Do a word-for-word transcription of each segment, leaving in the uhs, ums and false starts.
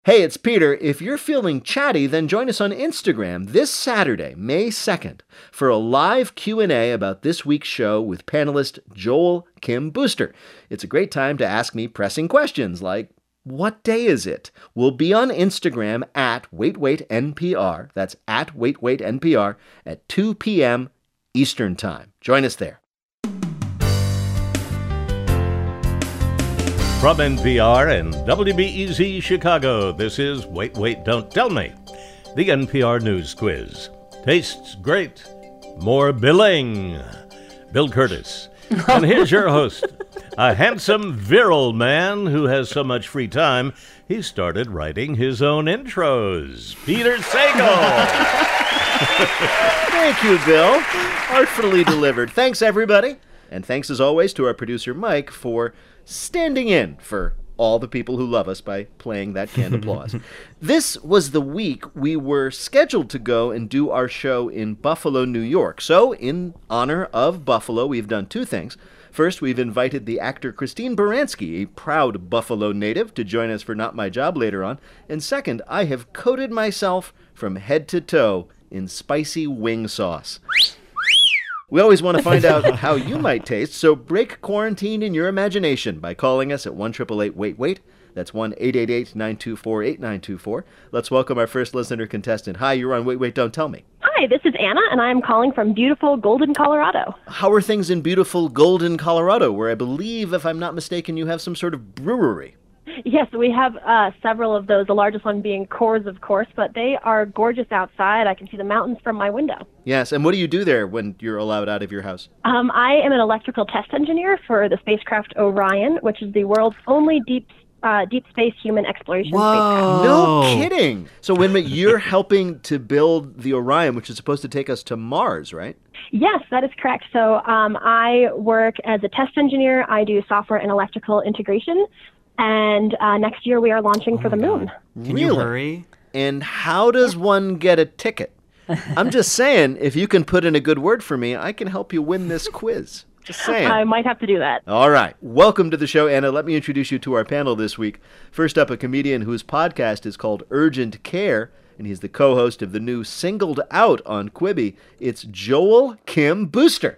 Hey, it's Peter. If you're feeling chatty, then join us on Instagram this Saturday, May second, for a live Q and A about this week's show with panelist Joel Kim Booster. It's a great time to ask me pressing questions like, what day is it? We'll be on Instagram at WaitWaitNPR. That's at WaitWaitNPR at two p.m. Eastern Time. Join us there. From N P R and W B E Z Chicago, this is Wait, Wait, Don't Tell Me, the N P R News Quiz. Tastes great. More billing. Bill Curtis. And here's your host, a handsome, virile man who has so much free time, he started writing his own intros. Peter Sagal. Thank you, Bill. Artfully delivered. Thanks, everybody. And thanks, as always, to our producer, Mike, for standing in for all the people who love us by playing that canned applause. This was the week we were scheduled to go and do our show in Buffalo, New York. So, in honor of Buffalo, we've done two things. First, we've invited the actor Christine Baranski, a proud Buffalo native, to join us for Not My Job later on. And second, I have coated myself from head to toe in spicy wing sauce. We always want to find out how you might taste, so break quarantine in your imagination by calling us at one eight eight eight wait wait. That's one eight eight eight nine two four eight nine two four. Let's welcome our first listener contestant. Hi, you're on Wait, Wait, Don't Tell Me. Hi, this is Anna, and I'm calling from beautiful Golden, Colorado. How are things in beautiful Golden, Colorado, where I believe, if I'm not mistaken, you have some sort of brewery? Yes, we have uh, several of those, the largest one being Coors, of course, but they are gorgeous outside. I can see the mountains from my window. Yes, and what do you do there when you're allowed out of your house? Um, I am an electrical test engineer for the spacecraft Orion, which is the world's only deep uh, deep space human exploration Whoa. spacecraft. No kidding! So when you're helping to build the Orion, which is supposed to take us to Mars, right? Yes, that is correct. So um, I work as a test engineer. I do software and electrical integration. And uh, next year we are launching oh for the moon. God. Can really? you hurry? And how does one get a ticket? I'm just saying, if you can put in a good word for me, I can help you win this quiz. Just saying. I might have to do that. All right. Welcome to the show, Anna. Let me introduce you to our panel this week. First up, a comedian whose podcast is called Urgent Care, and he's the co-host of the new Singled Out on Quibi. It's Joel Kim Booster.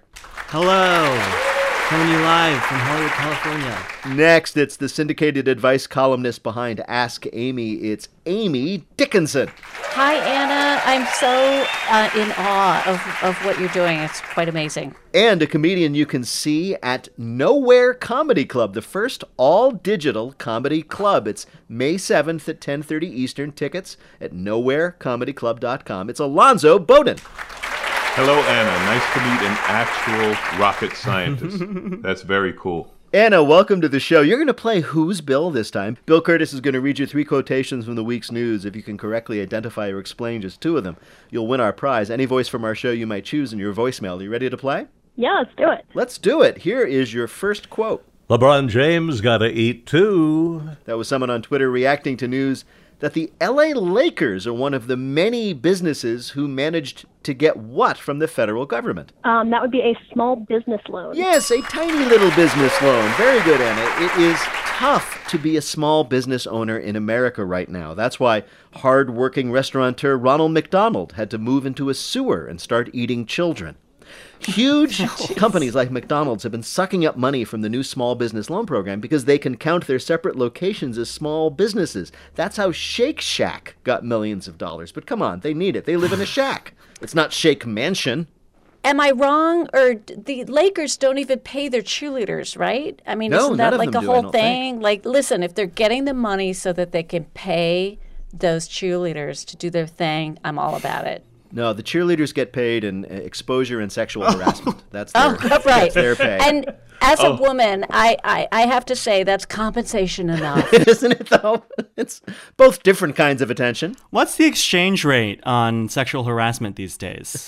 Hello. Coming to you live from Hollywood, California. Next, it's the syndicated advice columnist behind Ask Amy. It's Amy Dickinson. Hi, Anna. I'm so uh, in awe of, of what you're doing. It's quite amazing. And a comedian you can see at Nowhere Comedy Club, the first all-digital comedy club. It's May seventh at ten thirty Eastern. Tickets at nowhere comedy club dot com. It's Alonzo Bowden. Hello, Anna. Nice to meet an actual rocket scientist. That's very cool. Anna, welcome to the show. You're going to play Who's Bill this time. Bill Curtis is going to read you three quotations from the week's news. If you can correctly identify or explain just two of them, you'll win our prize. Any voice from our show you might choose in your voicemail. Are you ready to play? Yeah, let's do it. Let's do it. Here is your first quote. LeBron James gotta eat too. That was someone on Twitter reacting to news that the L A Lakers are one of the many businesses who managed to get what from the federal government? Um, that would be a small business loan. Yes, a tiny little business loan. Very good, Anna. It is tough to be a small business owner in America right now. That's why hard-working restaurateur Ronald McDonald had to move into a sewer and start eating children. Huge companies like McDonald's have been sucking up money from the new small business loan program because they can count their separate locations as small businesses. That's how Shake Shack got millions of dollars. But come on, they need it. They live in a shack. It's not Shake Mansion. Am I wrong? Or the Lakers don't even pay their cheerleaders, right? I mean, No, isn't none that of like a them do, I whole don't thing? Like, listen, if they're getting the money so that they can pay those cheerleaders to do their thing, I'm all about it. No, the cheerleaders get paid in exposure and sexual harassment. That's their, Oh, right. that's their pay. And as a Oh. woman, I, I, I have to say that's compensation enough. Isn't it, though? It's both different kinds of attention. What's the exchange rate on sexual harassment these days?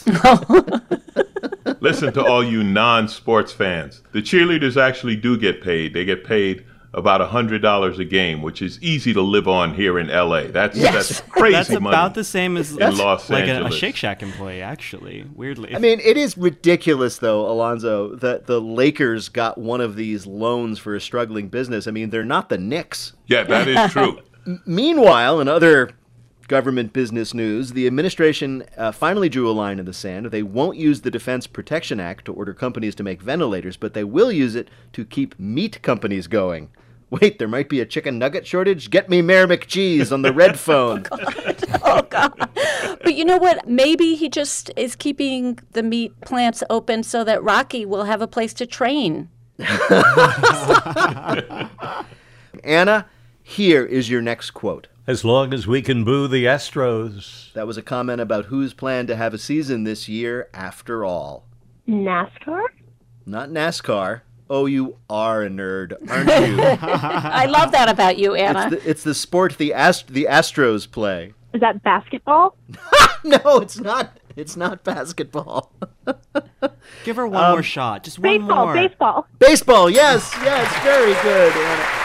Listen to all you non-sports fans. The cheerleaders actually do get paid. They get paid about one hundred dollars a game, which is easy to live on here in L A. That's Yes. that's crazy That's money. about the same as in Los like a, a Angeles. Shake Shack employee, actually, weirdly. I mean, it is ridiculous, though, Alonzo, that the Lakers got one of these loans for a struggling business. I mean, they're not the Knicks. Yeah, that is true. M- meanwhile, in other government business news, the administration uh, finally drew a line in the sand. They won't use the Defense Production Act to order companies to make ventilators, but they will use it to keep meat companies going. Wait, there might be a chicken nugget shortage? Get me Mayor McCheese on the red phone. Oh, God. Oh, God. But you know what? Maybe he just is keeping the meat plants open so that Rocky will have a place to train. Anna, here is your next quote. As long as we can boo the Astros. That was a comment about who's planned to have a season this year after all. NASCAR? Not NASCAR. Oh, you are a nerd, aren't you? I love that about you, Anna. It's the, it's the sport the Ast- the Astros play. Is that basketball? No, it's not. It's not basketball. Give her one Um, more shot. Just one Baseball, more. baseball. Baseball, yes, yes, very good, Anna.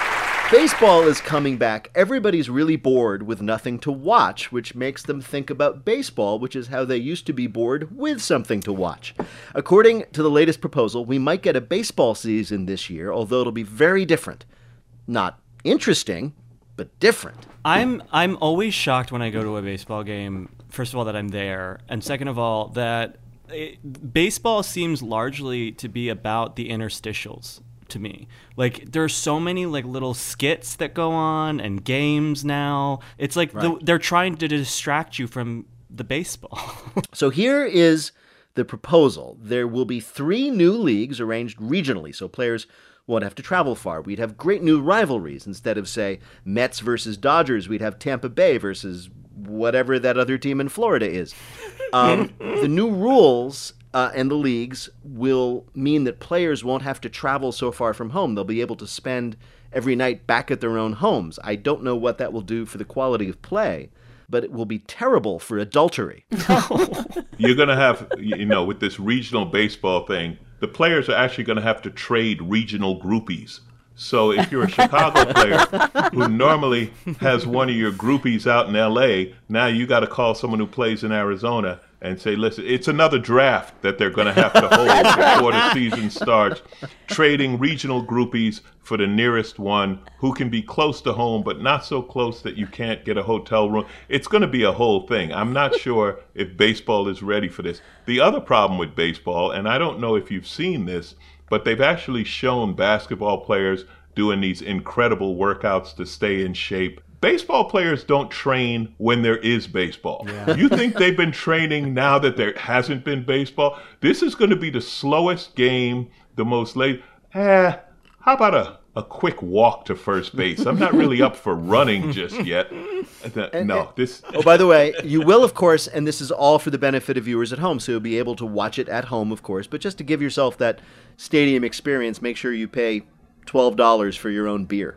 Baseball is coming back. Everybody's really bored with nothing to watch, which makes them think about baseball, which is how they used to be bored with something to watch. According to the latest proposal, we might get a baseball season this year, although it'll be very different. Not interesting, but different. I'm I'm always shocked when I go to a baseball game. First of all, that I'm there, and second of all, that it, baseball seems largely to be about the interstitials to me. Like, there are so many like little skits that go on and games now. It's like the, Right. they're trying to distract you from the baseball. So here is the proposal. There will be three new leagues arranged regionally, so players won't have to travel far. We'd have great new rivalries. Instead of, say, Mets versus Dodgers, we'd have Tampa Bay versus whatever that other team in Florida is. Um, the new rules uh, and the leagues will mean that players won't have to travel so far from home. They'll be able to spend every night back at their own homes. I don't know what that will do for the quality of play, but it will be terrible for adultery. You're going to have, you know, with this regional baseball thing, the players are actually going to have to trade regional groupies. So if you're a Chicago player who normally has one of your groupies out in L A, now you got to call someone who plays in Arizona and say, listen, it's another draft that they're going to have to hold before the season starts, trading regional groupies for the nearest one who can be close to home, but not so close that you can't get a hotel room. It's going to be a whole thing. I'm not sure if baseball is ready for this. The other problem with baseball, and I don't know if you've seen this, but they've actually shown basketball players doing these incredible workouts to stay in shape. Baseball players don't train when there is baseball. Yeah. You think they've been training now that there hasn't been baseball? This is going to be the slowest game, the most late. Eh, how about a, a quick walk to first base? I'm not really up for running just yet. No, this. Oh, by the way, you will, of course, and this is all for the benefit of viewers at home, so you'll be able to watch it at home, of course. But just to give yourself that stadium experience, make sure you pay twelve dollars for your own beer.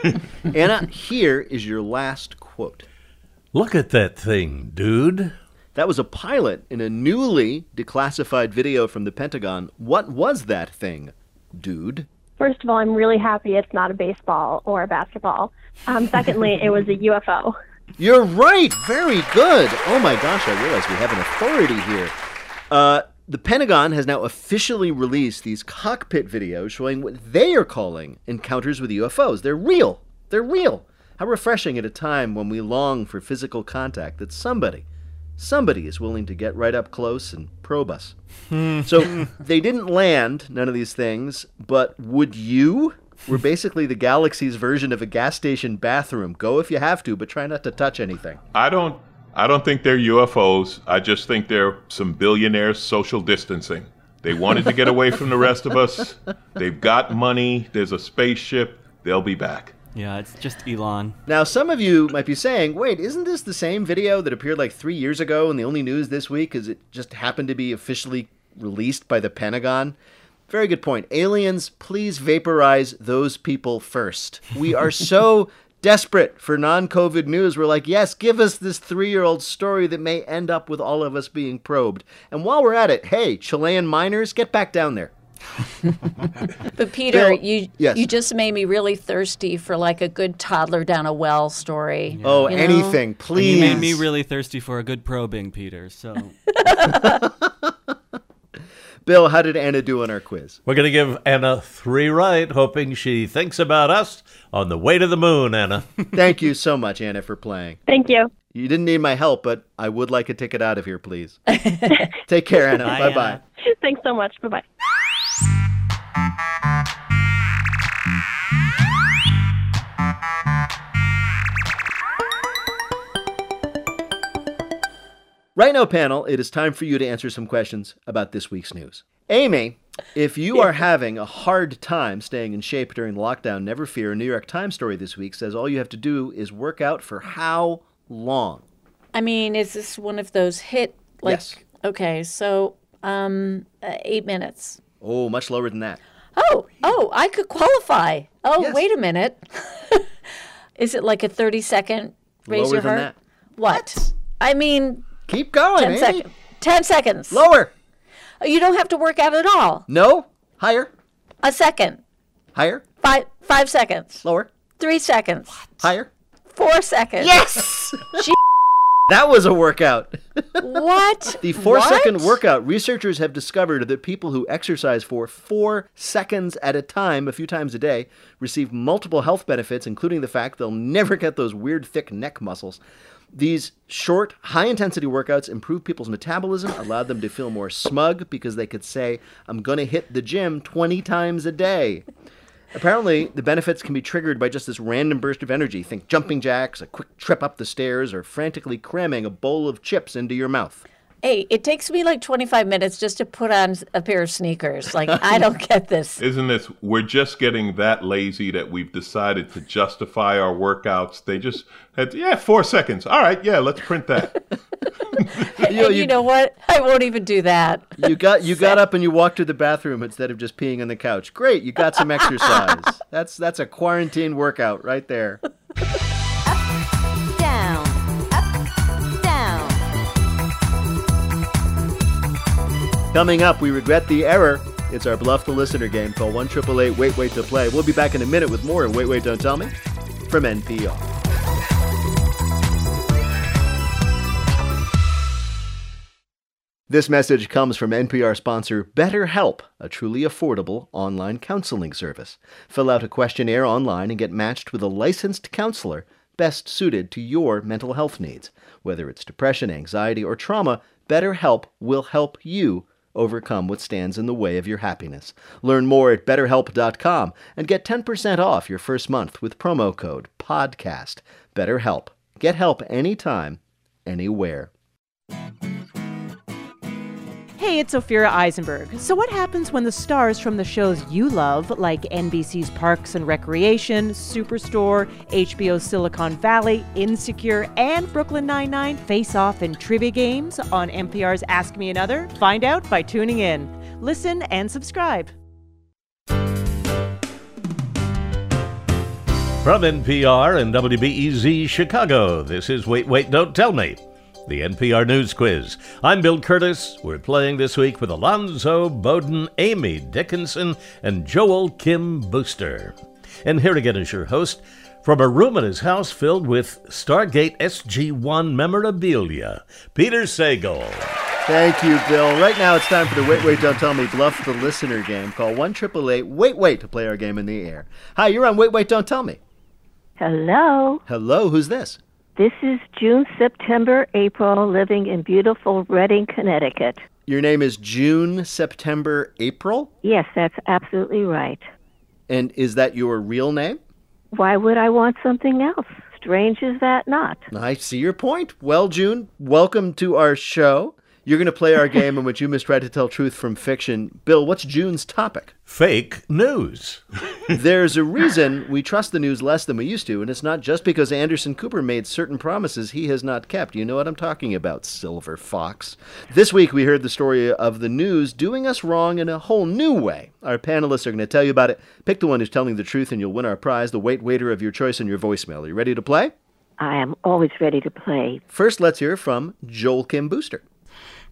Anna, here is your last quote. Look at that thing, dude. That was a pilot in a newly declassified video from the Pentagon. What was that thing, dude? First of all, I'm really happy it's not a baseball or a basketball. Um, secondly, it was a U F O. You're right. Very good. Oh my gosh, I realize we have an authority here. Uh, the Pentagon has now officially released these cockpit videos showing what they are calling encounters with U F Os. They're real. They're real. How refreshing at a time when we long for physical contact that somebody, somebody is willing to get right up close and probe us. So they didn't land, none of these things, but would you? We're basically the galaxy's version of a gas station bathroom. Go if you have to, but try not to touch anything. I don't I don't think they're U F Os. I just think they're some billionaires social distancing. They wanted to get away from the rest of us. They've got money. There's a spaceship. They'll be back. Yeah, it's just Elon. Now, some of you might be saying, wait, isn't this the same video that appeared like three years ago and the only news this week is it just happened to be officially released by the Pentagon? Very good point. Aliens, please vaporize those people first. We are so desperate for non-COVID news. We're like, yes, give us this three-year-old story that may end up with all of us being probed. And while we're at it, hey, Chilean miners, get back down there. But Peter, Bill, you yes. you just made me really thirsty for like a good toddler down a well story. Oh, You know? anything, please. You made me really thirsty for a good probing, Peter. So Bill, how did Anna do on our quiz? We're going to give Anna three right, hoping she thinks about us on the way to the moon, Anna. Thank you so much, Anna, for playing. Thank you. You didn't need my help, but I would like a ticket out of here, please. Take care, Anna. Bye, Bye-bye. Anna. Thanks so much. Bye-bye. Right now, panel, it is time for you to answer some questions about this week's news. Amy, if you are having a hard time staying in shape during the lockdown, never fear. A New York Times story this week says all you have to do is work out for how long? I mean, is this one of those hit? Like, Yes. Okay, so um, uh, eight minutes. Oh, much lower than that. Oh, oh, I could qualify. Oh, Yes. wait a minute. Is it like a thirty second raise Lower your than heart? that. What? I mean, Keep going, ten Amy. seconds. Ten seconds. Lower. You don't have to work out at all. No. Higher. A second. Higher. Five five seconds. Lower. Three seconds. Higher. Four seconds. Yes! Gee- That was a workout. What? The four-second What? workout, researchers have discovered that people who exercise for four seconds at a time, a few times a day, receive multiple health benefits, including the fact they'll never get those weird, thick neck muscles. These short, high-intensity workouts improve people's metabolism, allowed them to feel more smug because they could say, I'm going to hit the gym twenty times a day. Apparently, the benefits can be triggered by just this random burst of energy. Think jumping jacks, a quick trip up the stairs, or frantically cramming a bowl of chips into your mouth. Hey, it takes me like twenty-five minutes just to put on a pair of sneakers. Like, I don't get this. Isn't this, we're just getting that lazy that we've decided to justify our workouts. They just had, yeah, four seconds. All right, yeah, let's print that. You, And you know what? I won't even do that. you got you got up and you walked to the bathroom instead of just peeing on the couch. Great, you got some exercise. That's that's a quarantine workout right there. Down, up, down. Coming up, we regret the error. It's our Bluff the Listener game. Call one eight eight eight wait wait to play. We'll be back in a minute with more of Wait Wait Don't Tell Me from N P R. This message comes from N P R sponsor BetterHelp, a truly affordable online counseling service. Fill out a questionnaire online and get matched with a licensed counselor best suited to your mental health needs. Whether it's depression, anxiety, or trauma, BetterHelp will help you overcome what stands in the way of your happiness. Learn more at better help dot com and get ten percent off your first month with promo code PODCAST. BetterHelp. Get help anytime, anywhere. Hey, it's Ophira Eisenberg. So what happens when the stars from the shows you love, like N B C's Parks and Recreation, Superstore, H B O's Silicon Valley, Insecure, and Brooklyn Nine-Nine, face off in trivia games on N P R's Ask Me Another? Find out by tuning in. Listen and subscribe. From N P R and W B E Z Chicago, this is Wait, Wait, Don't Tell Me, the N P R News Quiz. I'm Bill Curtis. We're playing this week with Alonzo Bowden, Amy Dickinson, and Joel Kim Booster. And here again is your host from a room at his house filled with Stargate S G one memorabilia, Peter Sagal. Thank you, Bill. Right now it's time for the Wait, Wait, Don't Tell Me Bluff the Listener game. Call one eight eight eight wait wait to play our game in the air. Hi, you're on Wait, Wait, Don't Tell Me. Hello. Hello, who's this? This is June, September, April, living in beautiful Redding, Connecticut. Your name is June, September, April? Yes, that's absolutely right. And is that your real name? Why would I want something else? Strange is that not? I see your point. Well, June, welcome to our show. You're going to play our game in which you must try to tell truth from fiction. Bill, what's June's topic? Fake news. There's a reason we trust the news less than we used to, and it's not just because Anderson Cooper made certain promises he has not kept. You know what I'm talking about, Silver Fox. This week we heard the story of the news doing us wrong in a whole new way. Our panelists are going to tell you about it. Pick the one who's telling the truth and you'll win our prize, the Wait Waiter of your choice in your voicemail. Are you ready to play? I am always ready to play. First, let's hear from Joel Kim Booster.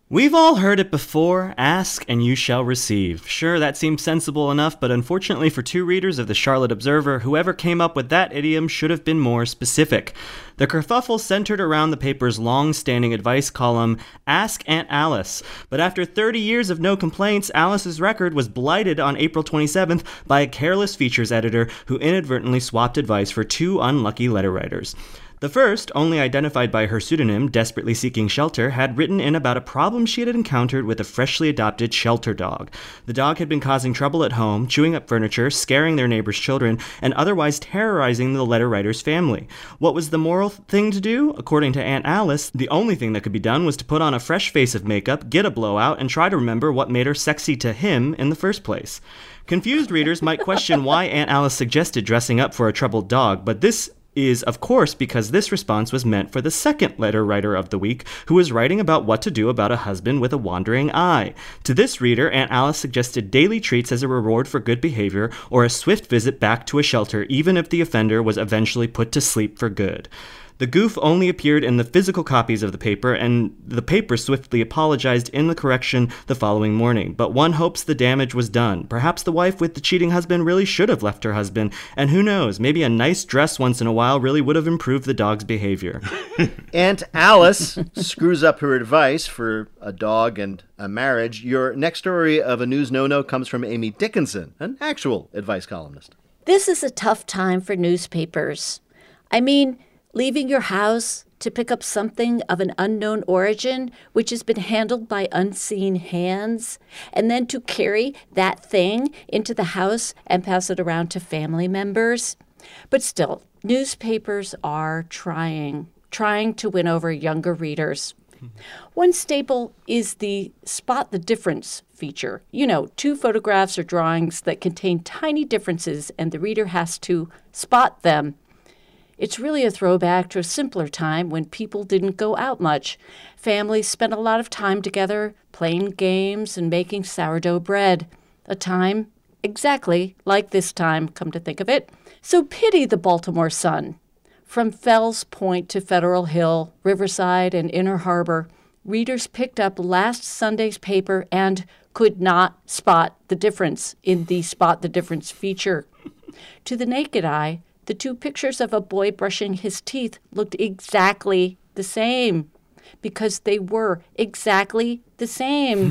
We've all heard it before, ask and you shall receive. Sure, that seems sensible enough, but unfortunately for two readers of the Charlotte Observer, whoever came up with that idiom should have been more specific. The kerfuffle centered around the paper's long-standing advice column, Ask Aunt Alice. But after thirty years of no complaints, Alice's record was blighted on April twenty-seventh by a careless features editor who inadvertently swapped advice for two unlucky letter writers. The first, only identified by her pseudonym, Desperately Seeking Shelter, had written in about a problem she had encountered with a freshly adopted shelter dog. The dog had been causing trouble at home, chewing up furniture, scaring their neighbors' children, and otherwise terrorizing the letter writer's family. What was the moral thing to do? According to Aunt Alice, the only thing that could be done was to put on a fresh face of makeup, get a blowout, and try to remember what made her sexy to him in the first place. Confused readers might question why Aunt Alice suggested dressing up for a troubled dog, but this is, of course, because this response was meant for the second letter writer of the week, who was writing about what to do about a husband with a wandering eye. To this reader, Aunt Alice suggested daily treats as a reward for good behavior, or a swift visit back to a shelter, even if the offender was eventually put to sleep for good. The goof only appeared in the physical copies of the paper, and the paper swiftly apologized in the correction the following morning. But one hopes the damage was done. Perhaps the wife with the cheating husband really should have left her husband, and who knows, maybe a nice dress once in a while really would have improved the dog's behavior. Aunt Alice screws up her advice for a dog and a marriage. Your next story of a news no-no comes from Amy Dickinson, an actual advice columnist. This is a tough time for newspapers. I mean, leaving your house to pick up something of an unknown origin, which has been handled by unseen hands, and then to carry that thing into the house and pass it around to family members. But still, newspapers are trying, trying to win over younger readers. One staple is the Spot the Difference feature. You know, two photographs or drawings that contain tiny differences, and the reader has to spot them. It's really a throwback to a simpler time when people didn't go out much. Families spent a lot of time together, playing games and making sourdough bread. A time exactly like this time, come to think of it. So pity the Baltimore Sun. From Fells Point to Federal Hill, Riverside, and Inner Harbor, readers picked up last Sunday's paper and could not spot the difference in the Spot the Difference feature. To the naked eye, the two pictures of a boy brushing his teeth looked exactly the same because they were exactly the same.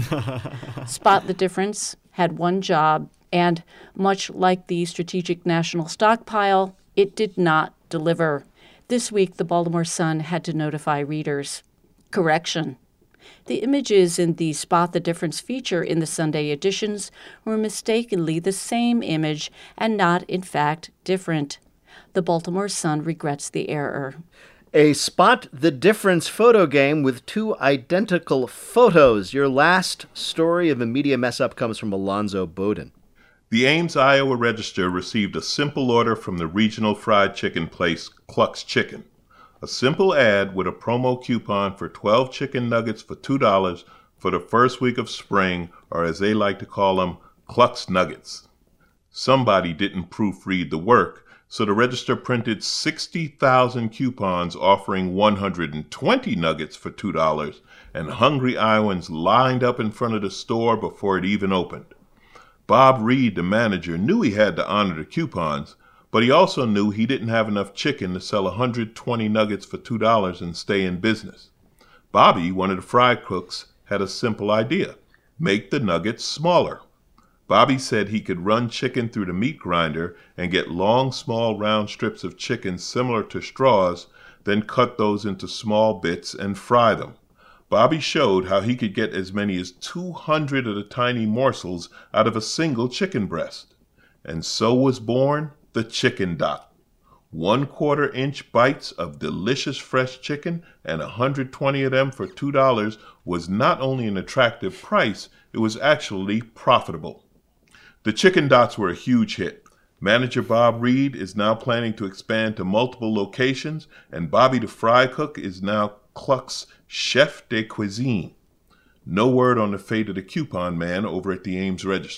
Spot the Difference had one job, and much like the Strategic National Stockpile, it did not deliver. This week, the Baltimore Sun had to notify readers. Correction. The images in the Spot the Difference feature in the Sunday editions were mistakenly the same image and not, in fact, different. The Baltimore Sun regrets the error. A Spot the Difference photo game with two identical photos. Your last story of a media mess-up comes from Alonzo Bowden. The Ames, Iowa Register received a simple order from the regional fried chicken place Cluck's Chicken. A simple ad with a promo coupon for twelve chicken nuggets for two dollars for the first week of spring, or as they like to call them, Cluck's Nuggets. Somebody didn't proofread the work, so the Register printed sixty thousand coupons offering one hundred twenty nuggets for two dollars, and hungry Iowans lined up in front of the store before it even opened. Bob Reed, the manager, knew he had to honor the coupons, but he also knew he didn't have enough chicken to sell one hundred twenty nuggets for two dollars and stay in business. Bobby, one of the fry cooks, had a simple idea: make the nuggets smaller. Bobby said he could run chicken through the meat grinder and get long, small, round strips of chicken similar to straws, then cut those into small bits and fry them. Bobby showed how he could get as many as two hundred of the tiny morsels out of a single chicken breast. And so was born the Chicken Dot. One quarter inch bites of delicious fresh chicken and one hundred twenty of them for two dollars was not only an attractive price, it was actually profitable. The Chicken Dots were a huge hit. Manager Bob Reed is now planning to expand to multiple locations, and Bobby the Fry Cook is now Cluck's chef de cuisine. No word on the fate of the coupon man over at the Ames Register.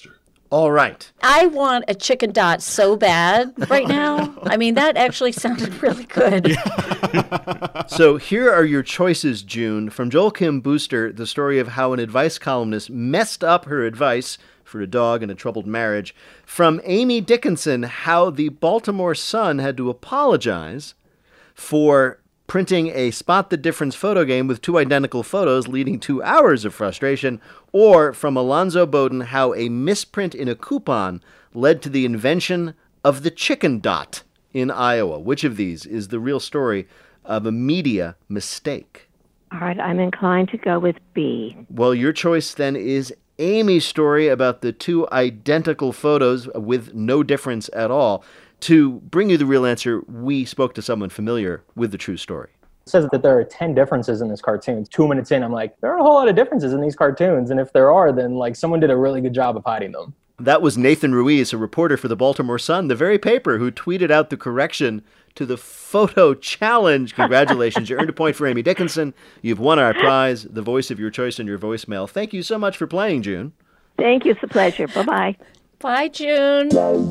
All right. I want a chicken dot so bad right now. I mean, that actually sounded really good. So here are your choices, June. From Joel Kim Booster, the story of how an advice columnist messed up her advice for a dog in a troubled marriage. From Amy Dickinson, how the Baltimore Sun had to apologize for printing a spot the difference photo game with two identical photos, leading to hours of frustration. Or from Alonzo Bowden, how a misprint in a coupon led to the invention of the chicken dot in Iowa. Which of these is the real story of a media mistake? All right, I'm inclined to go with B. Well, your choice then is Amy's story about the two identical photos with no difference at all. To bring you the real answer, we spoke to someone familiar with the true story. It says that there are ten differences in this cartoon. Two minutes in, I'm like, there are a whole lot of differences in these cartoons. And if there are, then like someone did a really good job of hiding them. That was Nathan Ruiz, a reporter for the Baltimore Sun, the very paper who tweeted out the correction to the photo challenge. Congratulations. You earned a point for Amy Dickinson. You've won our prize, the voice of your choice in your voicemail. Thank you so much for playing, June. Thank you. It's a pleasure. Bye-bye. Bye, June.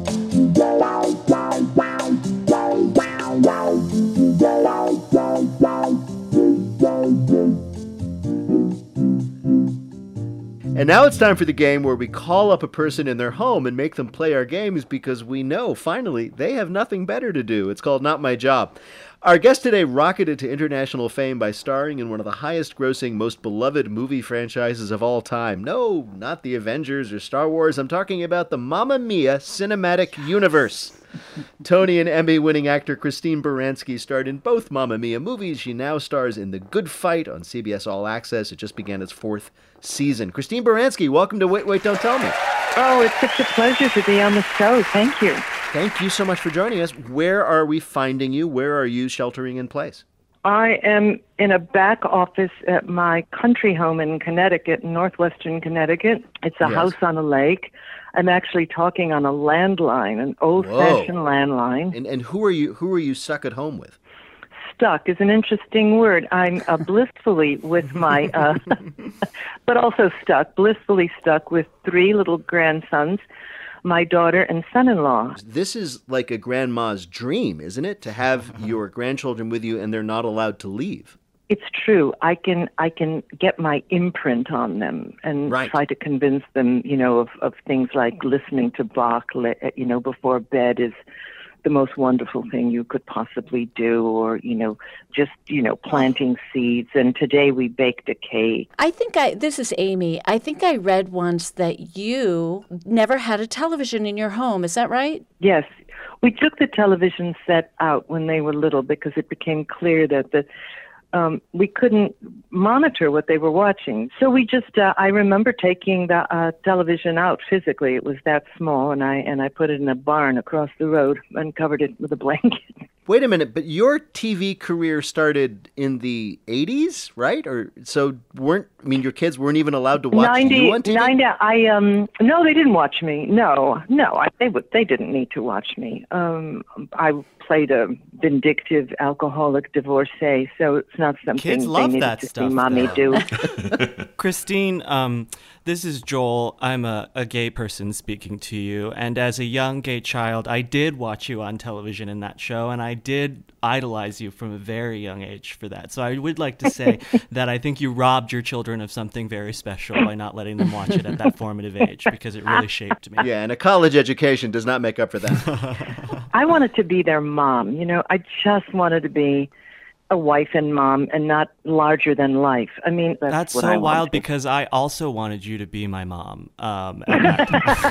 And now it's time for the game where we call up a person in their home and make them play our games because we know, finally, they have nothing better to do. It's called Not My Job. Our guest today rocketed to international fame by starring in one of the highest-grossing, most beloved movie franchises of all time. No, not the Avengers or Star Wars. I'm talking about the Mamma Mia cinematic universe. Tony and Emmy-winning actor Christine Baranski starred in both Mamma Mia movies. She now stars in The Good Fight on C B S All Access. It just began its fourth season. Christine Baranski, welcome to Wait, Wait, Don't Tell Me. Oh, it's such a pleasure to be on the show. Thank you. Thank you so much for joining us. Where are we finding you? Where are you sheltering in place? I am in a back office at my country home in Connecticut, northwestern Connecticut. It's a Yes. house on a lake. I'm actually talking on a landline, an old-fashioned landline. And and who are you? Who are you stuck at home with? Stuck is an interesting word. I'm uh, blissfully with my, uh, but also stuck, blissfully stuck with three little grandsons, my daughter and son-in-law. This is like a grandma's dream, isn't it? To have your grandchildren with you and they're not allowed to leave. It's true. I can I can get my imprint on them and Right. try to convince them, you know, of, of things like listening to Bach, le- you know, before bed is the most wonderful thing you could possibly do, or, you know, just, you know, planting seeds. And today we baked a cake. I think I, this is Amy. I think I read once that you never had a television in your home. Is that right? Yes. We took the television set out when they were little because it became clear that the Um, we couldn't monitor what they were watching. So we just, uh, I remember taking the uh, television out physically. It was that small, and I and I put it in a barn across the road and covered it with a blanket. Wait a minute, but your T V career started in the eighties, right? Or so weren't, I mean, your kids weren't even allowed to watch you on T V? ninety, I, um, no, they didn't watch me. No, no, I, they would, they didn't need to watch me. Um, I played a vindictive alcoholic divorcee, so it's not something Kids they love needed that to stuff, see mommy though. do. Christine, um, this is Joel. I'm a, a gay person speaking to you. And as a young gay child, I did watch you on television in that show, and I did idolize you from a very young age for that. So I would like to say that I think you robbed your children of something very special by not letting them watch it at that formative age, because it really shaped me. Yeah, and a college education does not make up for that. I wanted to be their mom. You know, I just wanted to be a wife and mom and not larger than life. I mean, that's, That's what so I wild wanted. because I also wanted you to be my mom. Um, at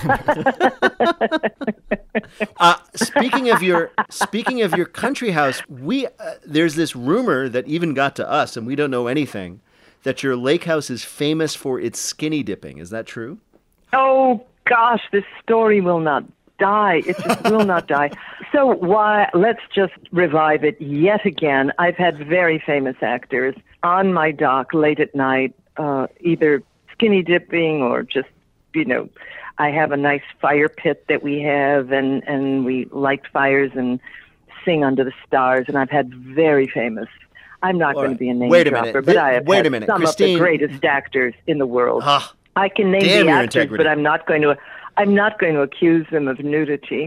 that time. Uh, speaking of your speaking of your country house, we uh, there's this rumor that even got to us, and we don't know anything, that your lake house is famous for its skinny dipping. Is that true? Oh, gosh, this story will not die. It just will not die. So why? Let's just revive it yet again. I've had very famous actors on my dock late at night, uh, either skinny dipping or just, you know, I have a nice fire pit that we have, and, and we light fires and sing under the stars, and I've had very famous. I'm not All going right. to be a name Wait a dropper, minute. but Thi- I have wait had a minute. some Christine- of the greatest actors in the world. Ah, I can name damn the your actors, integrity. but I'm not going to. I'm not going to accuse them of nudity.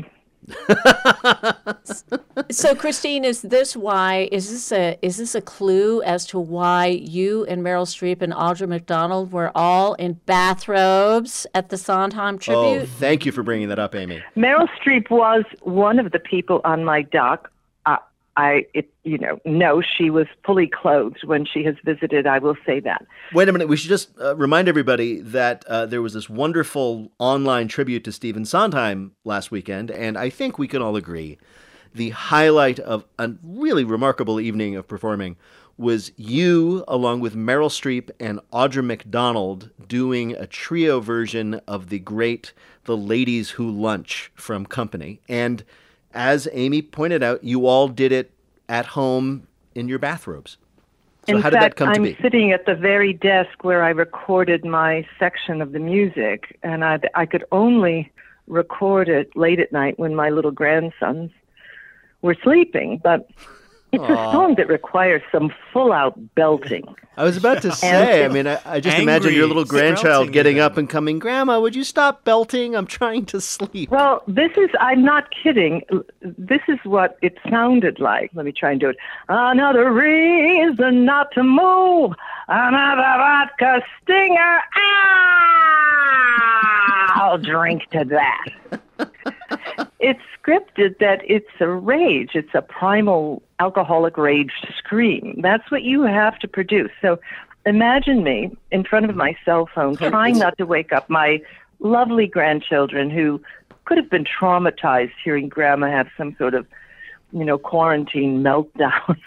So, Christine, is this why? Is this a is this a clue as to why you and Meryl Streep and Audra McDonald were all in bathrobes at the Sondheim tribute? Oh, thank you for bringing that up, Amy. Meryl Streep was one of the people on my dock. Uh, I, it, you know, no, she was fully clothed when she has visited. I will say that. Wait a minute. We should just uh, remind everybody that uh, there was this wonderful online tribute to Stephen Sondheim last weekend, and I think we can all agree the highlight of a really remarkable evening of performing was you, along with Meryl Streep and Audra McDonald, doing a trio version of the great The Ladies Who Lunch from Company. And as Amy pointed out, you all did it at home in your bathrobes. So in how did fact, that come I'm to be? sitting at the very desk where I recorded my section of the music, and I, I could only record it late at night when my little grandsons were sleeping. But it's Aww. a song that requires some full-out belting. I was about to say, I mean, I, I just imagine your little grandchild getting up and coming, Grandma, would you stop belting? I'm trying to sleep. Well, this is, I'm not kidding. This is what it sounded like. Let me try and do it. Another reason not to move. Another vodka stinger. I'll drink to that. It's scripted that it's a rage. It's a primal alcoholic rage scream. That's what you have to produce. So imagine me in front of my cell phone trying not to wake up my lovely grandchildren who could have been traumatized hearing Grandma have some sort of, you know, quarantine meltdown.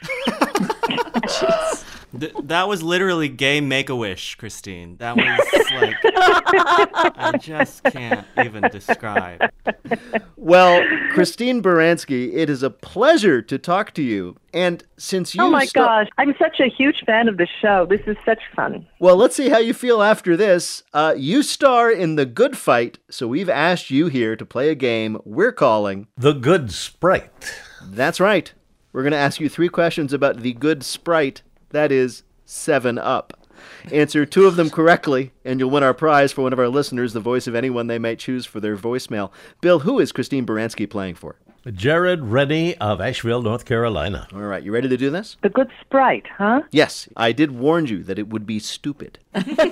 Th- that was literally gay Make-A-Wish, Christine. That was like, I just can't even describe. Well, Christine Baranski, it is a pleasure to talk to you. And since you... Oh my sta- gosh, I'm such a huge fan of the show. This is such fun. Well, let's see how you feel after this. Uh, you star in The Good Fight, so we've asked you here to play a game we're calling... The Good Sprite. That's right. We're going to ask you three questions about the good Sprite. That is seven up. Answer two of them correctly, and you'll win our prize for one of our listeners, the voice of anyone they might choose for their voicemail. Bill, who is Christine Baranski playing for? Jared Rennie of Asheville, North Carolina. All right, you ready to do this? The Good Sprite, huh? Yes, I did warn you that it would be stupid.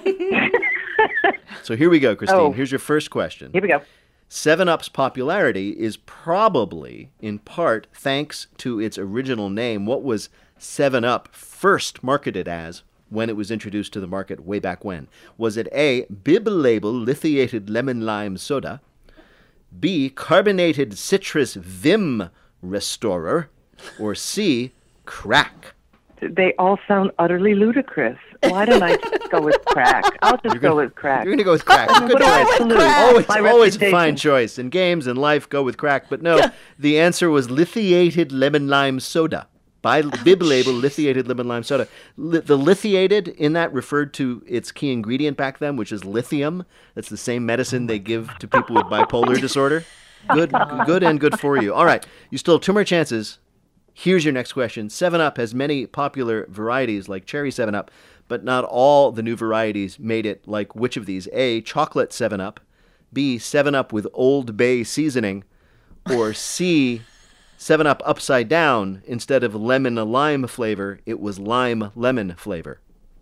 So here we go, Christine. Oh. Here's your first question. Here we go. seven up's popularity is probably, in part, thanks to its original name. What was seven up first marketed as when it was introduced to the market way back when? Was it A, bib label lithiated lemon lime soda, B, carbonated citrus Vim restorer, or C, crack? They all sound utterly ludicrous. Why don't I just go with crack? I'll just go with crack. You're going to go with crack. I mean, Good what do I choice. have to lose? Always, My always a reputation. fine choice. In games and life, go with crack. But no, the answer was lithiated lemon lime soda. By bib label, lithiated lemon lime soda. Li- the lithiated in that referred to its key ingredient back then, which is lithium. That's the same medicine they give to people with bipolar disorder. Good, good, and good for you. All right, you still have two more chances. Here's your next question. seven up has many popular varieties like cherry seven up, but not all the new varieties made it like which of these? A, chocolate seven up, B, seven up with Old Bay seasoning, or C, seven up upside down. Instead of lemon lime flavor, it was lime lemon flavor.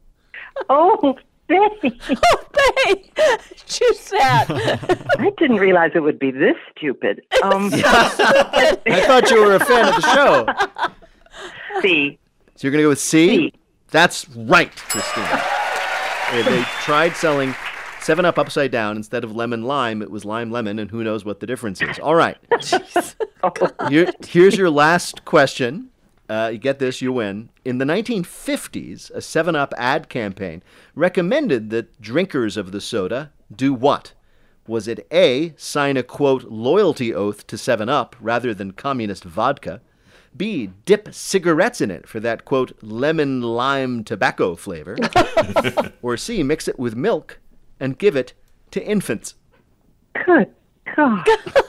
Oh, Bay. Oh, Bay! Choose that. I didn't realize it would be this stupid. Um, I thought you were a fan of the show. C. So you're going to go with C? C. That's right, Christine. They, they tried selling seven up upside down. Instead of lemon lime, it was lime lemon, and who knows what the difference is. All right. Here, here's your last question. Uh, you get this, you win. In the nineteen fifties, a seven up ad campaign recommended that drinkers of the soda do what? Was it A, sign a, quote, loyalty oath to seven up rather than communist vodka? B, dip cigarettes in it for that, quote, lemon lime tobacco flavor? Or C, mix it with milk and give it to infants? Good God.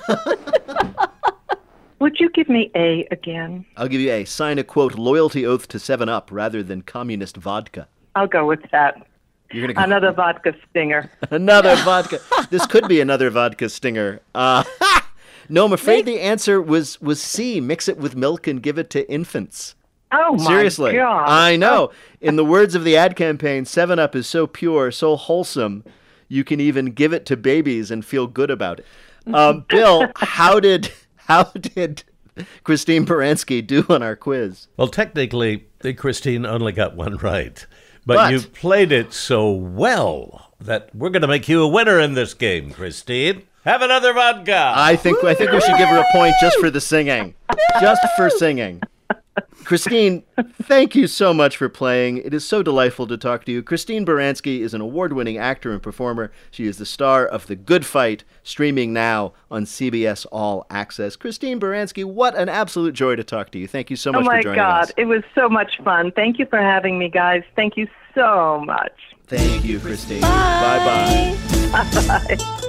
Would you give me A again? I'll give you A, sign a, quote, loyalty oath to seven up rather than communist vodka. I'll go with that. You're gonna go. Another vodka stinger. Another vodka. This could be another vodka stinger. Uh, no, I'm afraid the answer was was C. Mix it with milk and give it to infants. Oh, my Seriously. God. I know. In the words of the ad campaign, seven up is so pure, so wholesome, you can even give it to babies and feel good about it. Um, Bill, how did how did Christine Baranski do on our quiz? Well, technically, Christine only got one right. But, But- you played it so well that we're going to make you a winner in this game, Christine. Have another vodka. I think I think we should give her a point just for the singing. Just for singing. Christine, thank you so much for playing. It is so delightful to talk to you. Christine Baranski is an award-winning actor and performer. She is the star of The Good Fight, streaming now on C B S All Access. Christine Baranski, what an absolute joy to talk to you. Thank you so much oh my for joining God, us. it was so much fun. Thank you for having me, guys. Thank you so much. Thank you, Christine. Bye-bye. Bye-bye.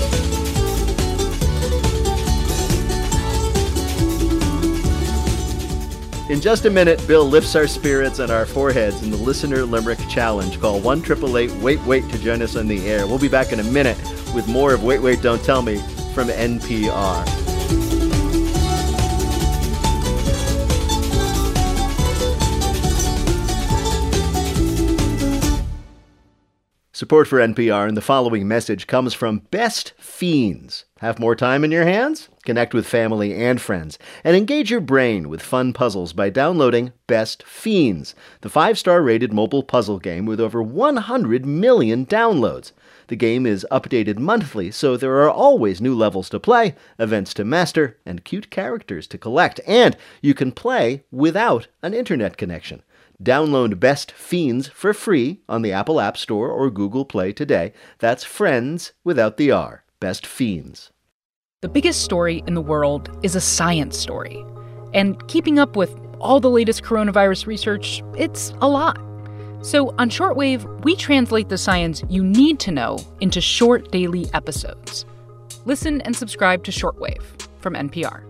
In just a minute, Bill lifts our spirits and our foreheads in the Listener Limerick Challenge. Call one eight eight eight wait wait to join us on the air. We'll be back in a minute with more of Wait, Wait, Don't Tell Me from N P R. Support for N P R and the following message comes from Best Fiends. Have more time in your hands? Connect with family and friends and engage your brain with fun puzzles by downloading Best Fiends, the five-star rated mobile puzzle game with over one hundred million downloads. The game is updated monthly, so there are always new levels to play, events to master, and cute characters to collect. And you can play without an internet connection. Download Best Fiends for free on the Apple App Store or Google Play today. That's Friends without the R. Best Fiends. The biggest story in the world is a science story. And keeping up with all the latest coronavirus research, it's a lot. So on Shortwave, we translate the science you need to know into short daily episodes. Listen and subscribe to Shortwave from N P R.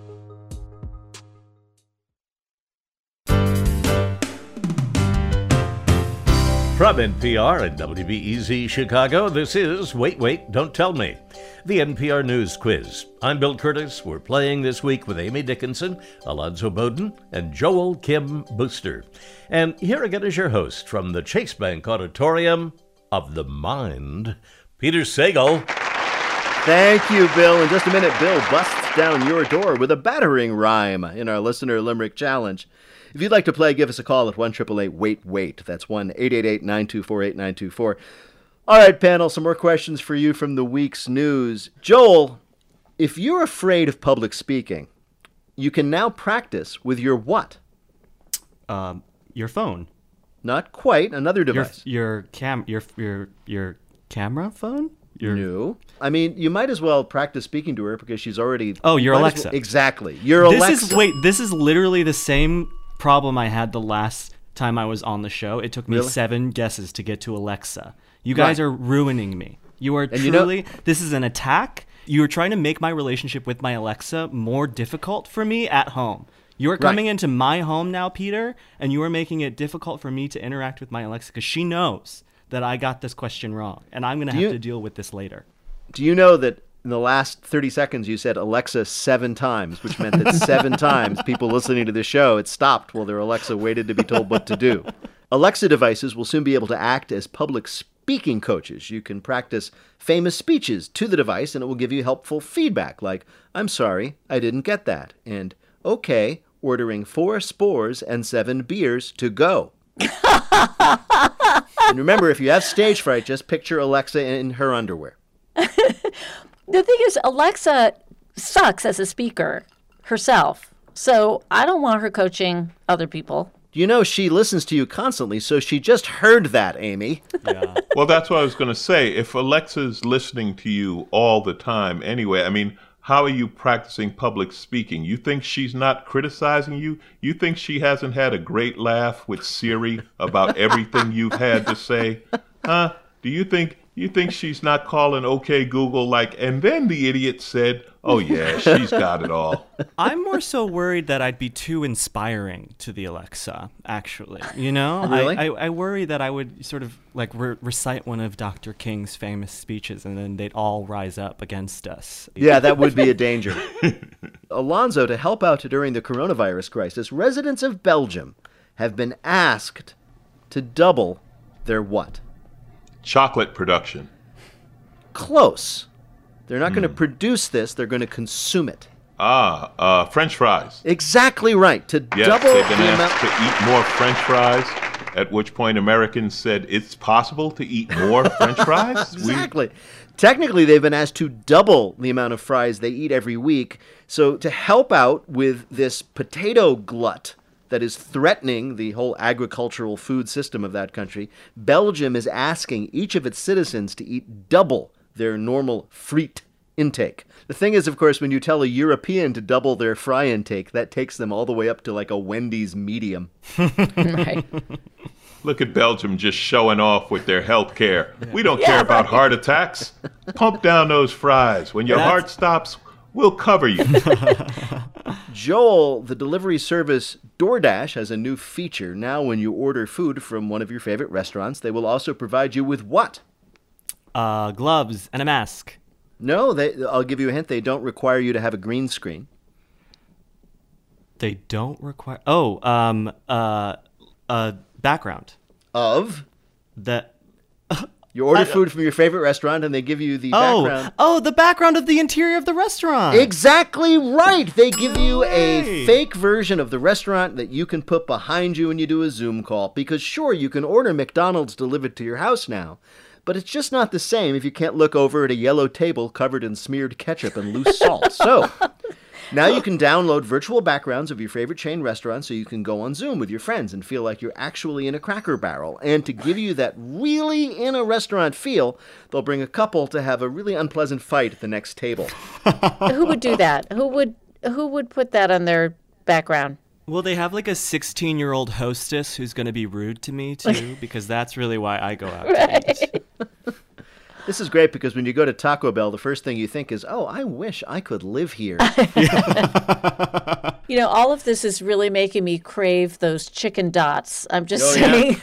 From N P R and W B E Z Chicago, this is Wait, Wait, Don't Tell Me, the N P R News Quiz. I'm Bill Curtis. We're playing this week with Amy Dickinson, Alonzo Bowden, and Joel Kim Booster. And here again is your host from the Chase Bank Auditorium of the Mind, Peter Sagal. Thank you, Bill. In just a minute, Bill busts down your door with a battering rhyme in our Listener Limerick Challenge. If you'd like to play, give us a call at one eight eight eight wait wait. That's one eight eight eight nine two four eight nine two four. All right, panel, some more questions for you from the week's news. Joel, if you're afraid of public speaking, you can now practice with your what? Um, your phone. Not quite. Another device. Your your cam your your your camera phone. Your... No. I mean, you might as well practice speaking to her because she's already. Oh, your might as Alexa. well- exactly. Your this Alexa. Is, wait, this is literally the same problem I had the last time I was on the show. It took me Really? seven guesses to get to Alexa. You guys Right. are ruining me. You are And truly, you know- this is an attack. You are trying to make my relationship with my Alexa more difficult for me at home. You are coming Right. into my home now, Peter, and you are making it difficult for me to interact with my Alexa because she knows that I got this question wrong, and I'm going to Do have you- to deal with this later. Do you know that in the last thirty seconds you said Alexa seven times, which meant that seven times people listening to the show, it stopped while their Alexa waited to be told what to do. Alexa devices will soon be able to act as public speaking coaches. You can practice famous speeches to the device and it will give you helpful feedback like, I'm sorry, I didn't get that. And, okay, ordering four spores and seven beers to go. And remember, if you have stage fright, just picture Alexa in her underwear. The thing is, Alexa sucks as a speaker herself. So I don't want her coaching other people. You know, she listens to you constantly, so she just heard that, Amy. Yeah. Well, that's what I was going to say. If Alexa's listening to you all the time anyway, I mean, how are you practicing public speaking? You think she's not criticizing you? You think she hasn't had a great laugh with Siri about everything you've had to say? Huh? Do you think You think she's not calling OK Google like, and then the idiot said, oh, yeah, she's got it all. I'm more so worried that I'd be too inspiring to the Alexa, actually. You know? Really? I, I, I worry that I would sort of like re- recite one of Doctor King's famous speeches and then they'd all rise up against us. Yeah, that would be a danger. Alonzo, to help out during the coronavirus crisis, residents of Belgium have been asked to double their what? Chocolate production. Close. They're not mm. going to produce this, they're going to consume it. Ah, uh, French fries. Exactly right. To yes, double they've been the asked amount... to eat more French fries, at which point Americans said it's possible to eat more French fries? Exactly. We... Technically, they've been asked to double the amount of fries they eat every week. So to help out with this potato glut that is threatening the whole agricultural food system of that country, Belgium is asking each of its citizens to eat double their normal friet intake. The thing is, of course, when you tell a European to double their fry intake, that takes them all the way up to like a Wendy's medium. Right. Look at Belgium just showing off with their health care. We don't Yeah, care about right. heart attacks. Pump down those fries. When your That's- heart stops, we'll cover you. Joel, the delivery service DoorDash has a new feature. Now when you order food from one of your favorite restaurants, they will also provide you with what? Uh, gloves and a mask. No, they, I'll give you a hint. They don't require you to have a green screen. They don't require... Oh, um, uh, uh, background. Of? That... You order I- food from your favorite restaurant and they give you the Oh, background. oh, the background of the interior of the restaurant. Exactly right. They give you a Hooray. fake version of the restaurant that you can put behind you when you do a Zoom call. Because sure, you can order McDonald's delivered to your house now, but it's just not the same if you can't look over at a yellow table covered in smeared ketchup and loose salt. So now you can download virtual backgrounds of your favorite chain restaurants so you can go on Zoom with your friends and feel like you're actually in a Cracker Barrel. And to give you that really in a restaurant feel, they'll bring a couple to have a really unpleasant fight at the next table. Who would do that? Who would who would put that on their background? Will they have like a sixteen-year-old hostess who's going to be rude to me too? Because that's really why I go out to eat. This is great because when you go to Taco Bell, the first thing you think is, oh, I wish I could live here. You know, all of this is really making me crave those chicken dots. I'm just Oh, saying.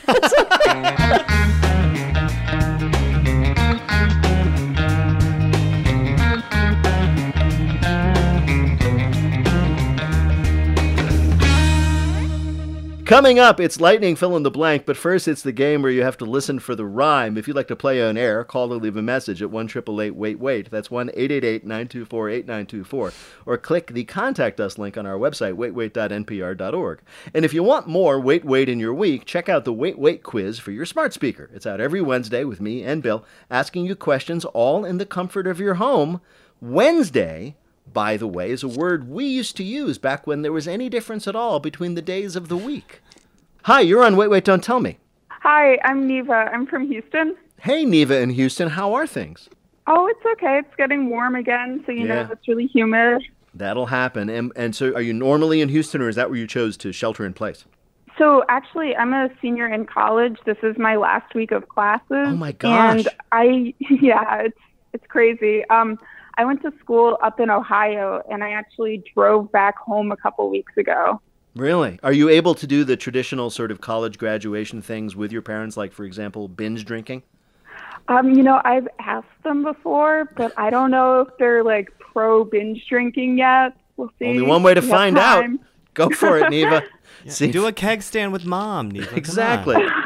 Coming up, it's Lightning Fill in the Blank, but first it's the game where you have to listen for the rhyme. If you'd like to play on air, call or leave a message at one eight eight eight wait wait. That's one eight eight eight nine two four eight nine two four. Or click the Contact Us link on our website, wait wait dot n p r dot org. And if you want more Wait Wait in your week, check out the Wait Wait quiz for your smart speaker. It's out every Wednesday with me and Bill, asking you questions all in the comfort of your home. Wednesday, by the way, is a word we used to use back when there was any difference at all between the days of the week. Hi, you're on Wait, Wait, Don't Tell Me. Hi, I'm Neva. I'm from Houston. Hey, Neva in Houston, how are things? Oh, it's okay. It's getting warm again, so you Yeah. know it's really humid. That'll happen. And, and so are you normally in Houston, or is that where you chose to shelter in place? So actually, I'm a senior in college. This is my last week of classes. Oh, my gosh. And I, yeah, it's it's crazy. Um, I went to school up in Ohio, and I actually drove back home a couple weeks ago. Really? Are you able to do the traditional sort of college graduation things with your parents, like, for example, binge drinking? Um, you know, I've asked them before, but I don't know if they're like pro binge drinking yet. We'll see. Only one way to We have find out. time. Go for it, Neva. Yeah, See- do a keg stand with mom, Neva. Come Exactly. on.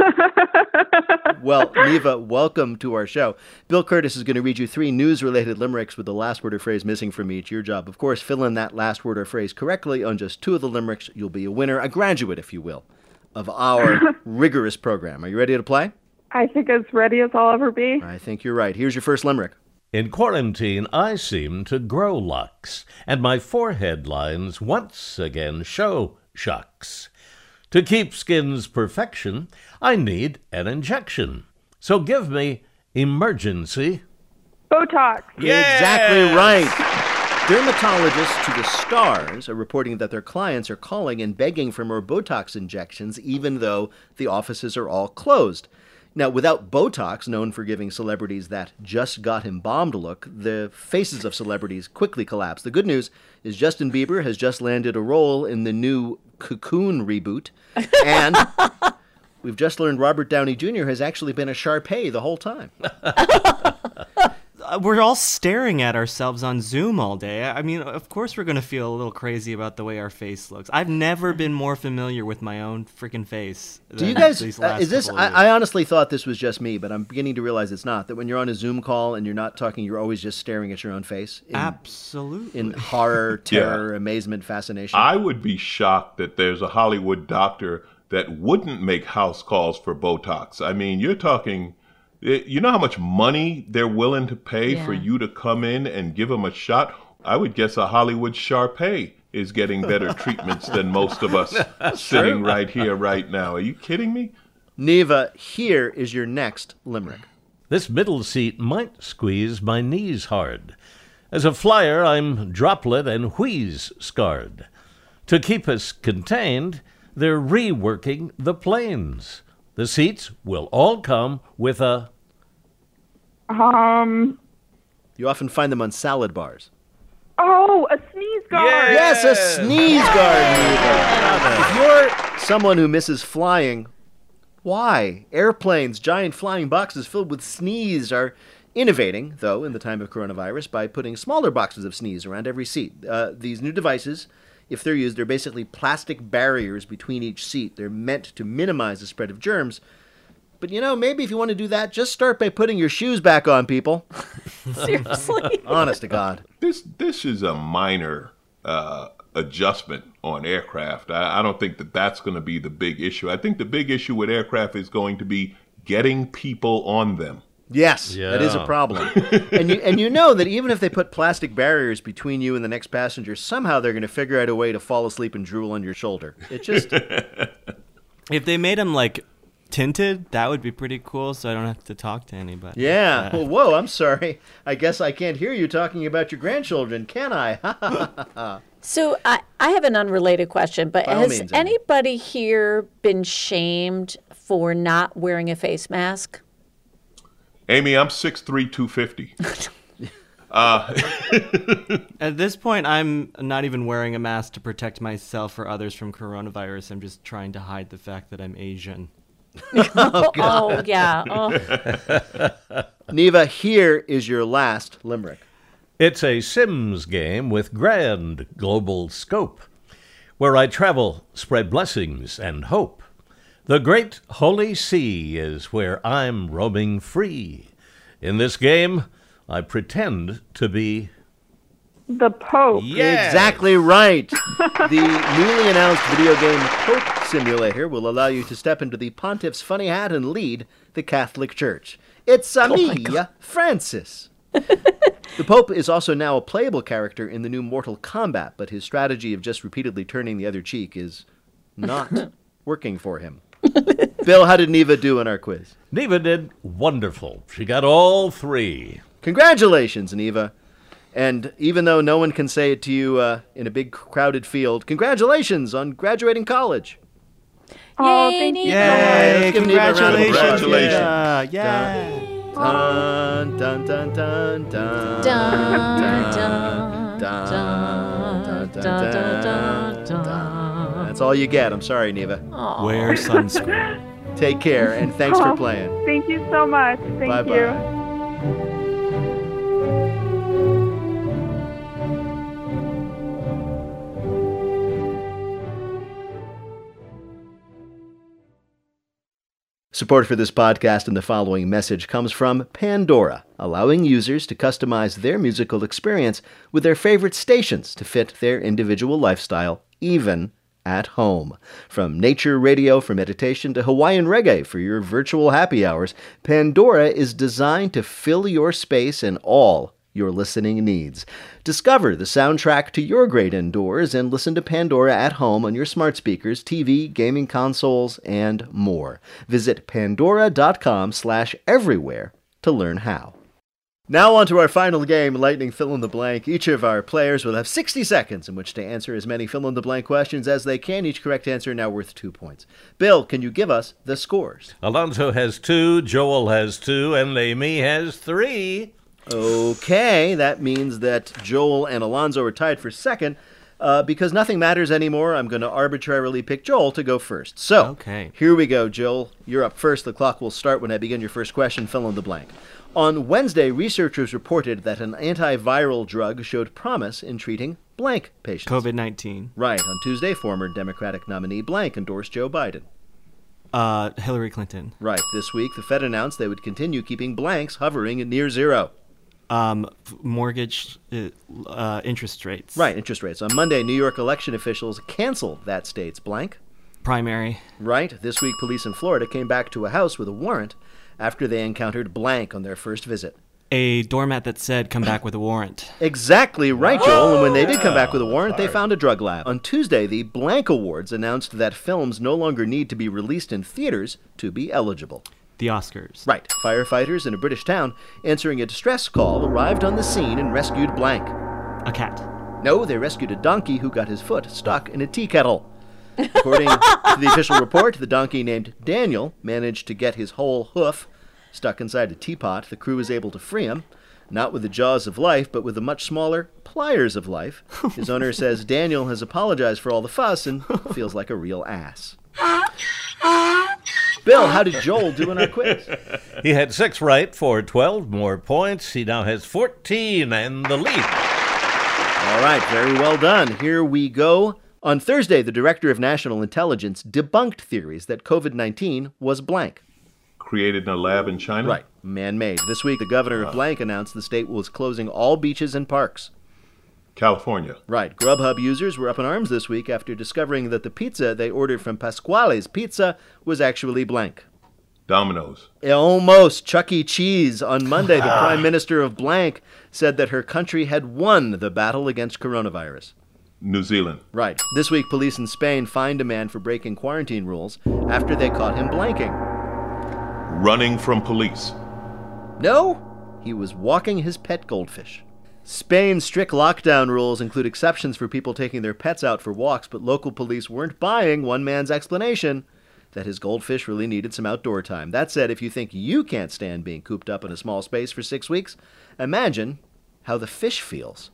Well, Neva, welcome to our show. Bill Curtis is going to read you three news-related limericks with the last word or phrase missing from each. Your job, of course, fill in that last word or phrase correctly. On just two of the limericks, you'll be a winner, a graduate, if you will, of our rigorous program. Are you ready to play? I think as ready as I'll ever be. I think you're right. Here's your first limerick. In quarantine, I seem to grow locks, and my forehead lines once again show shucks. To keep skin's perfection, I need an injection. So give me emergency Botox. Exactly right. Dermatologists to the stars are reporting that their clients are calling and begging for more Botox injections, even though the offices are all closed. Now, without Botox, known for giving celebrities that just got embalmed look, the faces of celebrities quickly collapse. The good news is Justin Bieber has just landed a role in the new Cocoon reboot, and we've just learned Robert Downey Junior has actually been a Shar-Pei the whole time. We're all staring at ourselves on Zoom all day. I mean, of course we're going to feel a little crazy about the way our face looks. I've never been more familiar with my own freaking face. Do you guys, these uh, last is this, couple of I, years. I honestly thought this was just me, but I'm beginning to realize it's not, that when you're on a Zoom call and you're not talking, you're always just staring at your own face. In, Absolutely. In horror, terror, amazement, fascination. I would be shocked that there's a Hollywood doctor that wouldn't make house calls for Botox. I mean, you're talking, you know how much money they're willing to pay Yeah. for you to come in and give them a shot? I would guess a Hollywood Shar-Pei is getting better treatments than most of us sitting right here, right now. Are you kidding me? Neva, here is your next limerick. This middle seat might squeeze my knees hard. As a flyer, I'm droplet and wheeze scarred. To keep us contained, they're reworking the planes. The seats will all come with a... Um. You often find them on salad bars. Oh, a sneeze guard. Yes, a sneeze guard, Neva. If you're someone who misses flying, why? Airplanes, giant flying boxes filled with sneeze are innovating, though, in the time of coronavirus, by putting smaller boxes of sneeze around every seat. Uh, these new devices, if they're used, they're basically plastic barriers between each seat. They're meant to minimize the spread of germs. But, you know, maybe if you want to do that, just start by putting your shoes back on, people. Seriously. Honest to God. This this is a minor uh, adjustment on aircraft. I, I don't think that that's going to be the big issue. I think the big issue with aircraft is going to be getting people on them. Yes, that is a Yeah. problem. and you and you know that even if they put plastic barriers between you and the next passenger, somehow they're going to figure out a way to fall asleep and drool on your shoulder. It just... If they made them, like, tinted, that would be pretty cool, so I don't have to talk to anybody. Yeah. Uh, Well, whoa, I'm sorry. I guess I can't hear you talking about your grandchildren, can I? So I, I have an unrelated question, but By all has means, Amy. anybody here been shamed for not wearing a face mask? Amy, I'm six three, two fifty. Uh, At this point, I'm not even wearing a mask to protect myself or others from coronavirus. I'm just trying to hide the fact that I'm Asian. Oh, oh, yeah. Oh. Neva, here is your last limerick. It's a Sims game with grand global scope, where I travel, spread blessings and hope. The great holy sea is where I'm roaming free. In this game, I pretend to be... The Pope. Yeah. Exactly right. The newly announced video game Pope Simulator will allow you to step into the pontiff's funny hat and lead the Catholic Church. It's a me, Francis. The Pope is also now a playable character in the new Mortal Kombat, but his strategy of just repeatedly turning the other cheek is not working for him. Bill, how did Neva do in our quiz? Neva did wonderful. She got all three. Congratulations, Neva. And even though no one can say it to you uh, in a big crowded field, congratulations on graduating college. Oh, thank you. Yay, let's give Neva a round of applause. Congratulations. Yeah. Yeah. Dun, dun, dun, dun, dun, Dun, dun, dun, dun, dun, dun, dun, dun, dun. That's all you get. I'm sorry, Neva. Aw. Wear sunscreen. Take care, and thanks for Oh, playing. Thank you so much. Thank Bye-bye. you. Support for this podcast and the following message comes from Pandora, allowing users to customize their musical experience with their favorite stations to fit their individual lifestyle, even at home. From nature radio for meditation to Hawaiian reggae for your virtual happy hours, Pandora is designed to fill your space and all your listening needs. Discover the soundtrack to your great indoors and listen to Pandora at home on your smart speakers, T V, gaming consoles, and more. Visit pandora.com slash everywhere to learn how. Now on to our final game, Lightning Fill in the Blank. Each of our players will have sixty seconds in which to answer as many fill in the blank questions as they can. Each correct answer now worth two points. Bill, can you give us the scores? Alonzo has two, Joel has two, and Amy has three. Okay, that means that Joel and Alonzo are tied for second. Uh, because nothing matters anymore, I'm going to arbitrarily pick Joel to go first. So, okay. Here we go, Joel. You're up first. The clock will start when I begin your first question. Fill in the blank. On Wednesday, researchers reported that an antiviral drug showed promise in treating blank patients. COVID nineteen. Right. On Tuesday, former Democratic nominee blank endorsed Joe Biden. Uh, Hillary Clinton. Right. This week, the Fed announced they would continue keeping blanks hovering at near zero. Um, mortgage uh, interest rates. Right, interest rates. On Monday, New York election officials canceled that state's blank. Primary. Right. This week, police in Florida came back to a house with a warrant after they encountered blank on their first visit. A doormat that said, come back with a warrant. Exactly right, Joel. And when they did come back with a warrant, they found a drug lab. On Tuesday, the Blank Awards announced that films no longer need to be released in theaters to be eligible. The Oscars. Right. Firefighters in a British town answering a distress call arrived on the scene and rescued blank. A cat. No, they rescued a donkey who got his foot stuck in a tea kettle. According to the official report, the donkey named Daniel managed to get his whole hoof stuck inside a teapot. The crew was able to free him, not with the jaws of life, but with the much smaller pliers of life. His owner says Daniel has apologized for all the fuss and feels like a real ass. Bill, how did Joel do in our quiz? He had six right for twelve more points. He now has fourteen and the lead. All right, very well done. Here we go. On Thursday, the Director of National Intelligence debunked theories that COVID nineteen was blank. Created in a lab in China? Right, man-made. This week, the governor of blank announced the state was closing all beaches and parks. California. Right. Grubhub users were up in arms this week after discovering that the pizza they ordered from Pasquale's Pizza was actually blank. Domino's. Almost. Chuck E. Cheese. On Monday, the Prime Minister of blank said that her country had won the battle against coronavirus. New Zealand. Right. This week, police in Spain fined a man for breaking quarantine rules after they caught him blanking. Running from police. No, he was walking his pet goldfish. Spain's strict lockdown rules include exceptions for people taking their pets out for walks, but local police weren't buying one man's explanation that his goldfish really needed some outdoor time. That said, if you think you can't stand being cooped up in a small space for six weeks, imagine how the fish feels.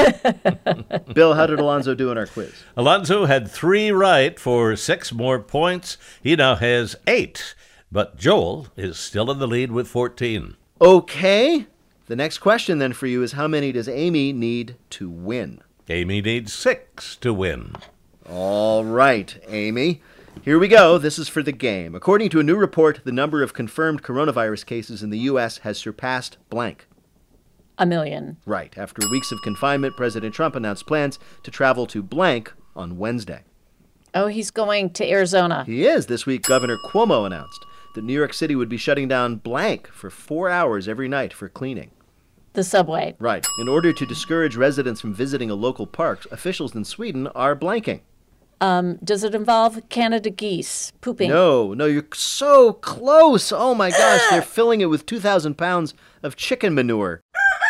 Bill, how did Alonzo do in our quiz? Alonzo had three right for six more points. He now has eight, but Joel is still in the lead with fourteen. Okay. The next question then for you is how many does Amy need to win? Amy needs six to win. All right, Amy. Here we go. This is for the game. According to a new report, the number of confirmed coronavirus cases in the U S has surpassed blank. A million. Right. After weeks of confinement, President Trump announced plans to travel to blank on Wednesday. Oh, he's going to Arizona. He is. This week, Governor Cuomo announced that New York City would be shutting down blank for four hours every night for cleaning. The subway. Right. In order to discourage residents from visiting a local park, officials in Sweden are blanking. Um, does it involve Canada geese pooping? No, no, you're so close. Oh my gosh, they're filling it with two thousand pounds of chicken manure.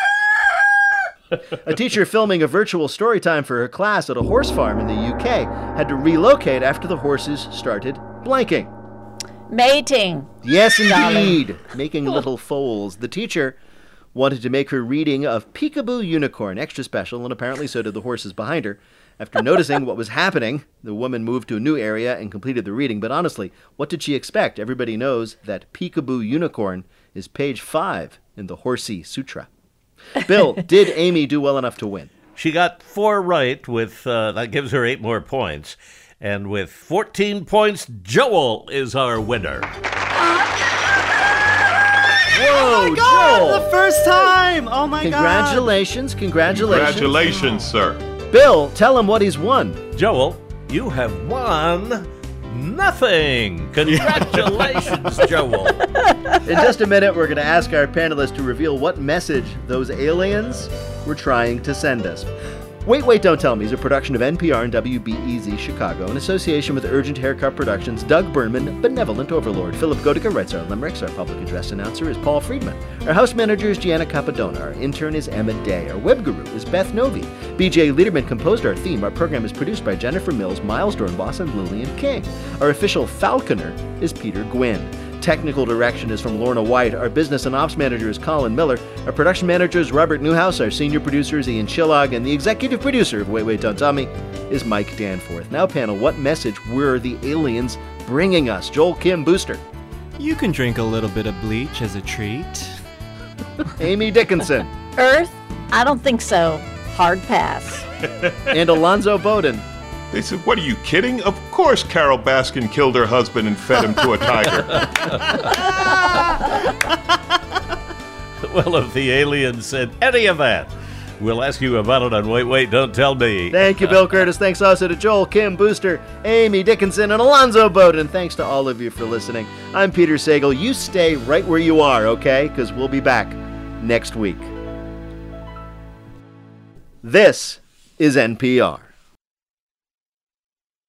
A teacher filming a virtual story time for her class at a horse farm in the U K had to relocate after the horses started blanking. Mating. Yes, indeed. Making little foals. The teacher wanted to make her reading of Peekaboo Unicorn extra special, and apparently so did the horses behind her. After noticing what was happening, the woman moved to a new area and completed the reading. But honestly, what did she expect? Everybody knows that Peekaboo Unicorn is page five in the Horsey Sutra. Bill, did Amy do well enough to win? She got four right, with uh, that gives her eight more points. And with fourteen points, Joel is our winner. Whoa, oh my God, Joel! the first time! Oh my Congratulations, God! Congratulations, Congratulations, sir. Bill, tell him what he's won. Joel, you have won nothing. Congratulations, Joel. In just a minute, we're going to ask our panelists to reveal what message those aliens were trying to send us. Wait, Wait, Don't Tell Me is a production of N P R and W B E Z Chicago in association with Urgent Haircut Productions. Doug Burnman, Benevolent Overlord. Philip Godica writes our limericks. Our public address announcer is Paul Friedman. Our house manager is Gianna Capadona. Our intern is Emma Day. Our web guru is Beth Novi. B J Liederman composed our theme. Our program is produced by Jennifer Mills, Miles Dornbos, and Lillian King. Our official falconer is Peter Gwynn. Technical direction is from Lorna White. Our business and ops manager is Colin Miller. Our production manager is Robert Newhouse. Our senior producer is Ian Chillog. And the executive producer of Wait, Wait, Don't Tell Me is Mike Danforth. Now, panel, what message were the aliens bringing us? Joel Kim Booster. You can drink a little bit of bleach as a treat. Amy Dickinson. Earth? I don't think so. Hard pass. And Alonzo Bowden. They said, what are you kidding? Of course Carol Baskin killed her husband and fed him to a tiger. Well, if the aliens said any of that, we'll ask you about it on Wait, Wait, Don't Tell Me. Thank you, Bill Curtis. Thanks also to Joel Kim Booster, Amy Dickinson, and Alonzo Bowden. Thanks to all of you for listening. I'm Peter Sagal. You stay right where you are, okay? Because we'll be back next week. This is N P R.